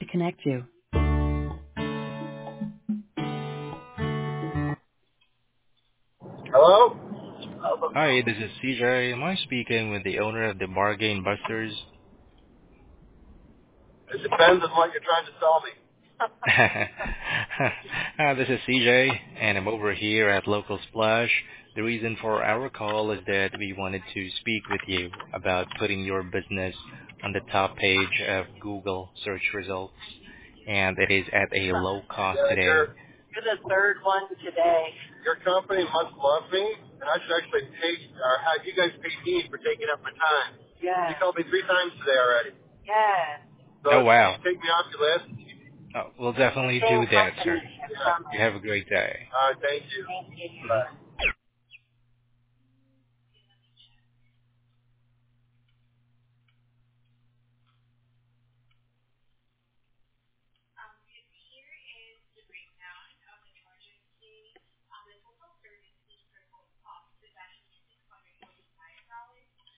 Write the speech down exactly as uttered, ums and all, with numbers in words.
connect you. Hello? Hi, this is C J. Am I speaking with the owner of the Bargain Busters? It depends on what you're trying to sell me. uh, this is C J, and I'm over here at Local Splash. The reason for our call is that we wanted to speak with you about putting your business on the top page of Google search results, and it is at a low cost Yeah, today. you're, you're the third one today. Your company must love me, and I should actually pay, or have you guys pay me for taking up my time. You Yes. called me three times today already. Yes. So Oh, can you wow. take me off your list? Oh, we'll definitely Same do that, sir. company. Yeah. You have a great day. All right, thank you. Thank you. Mhm. Bye.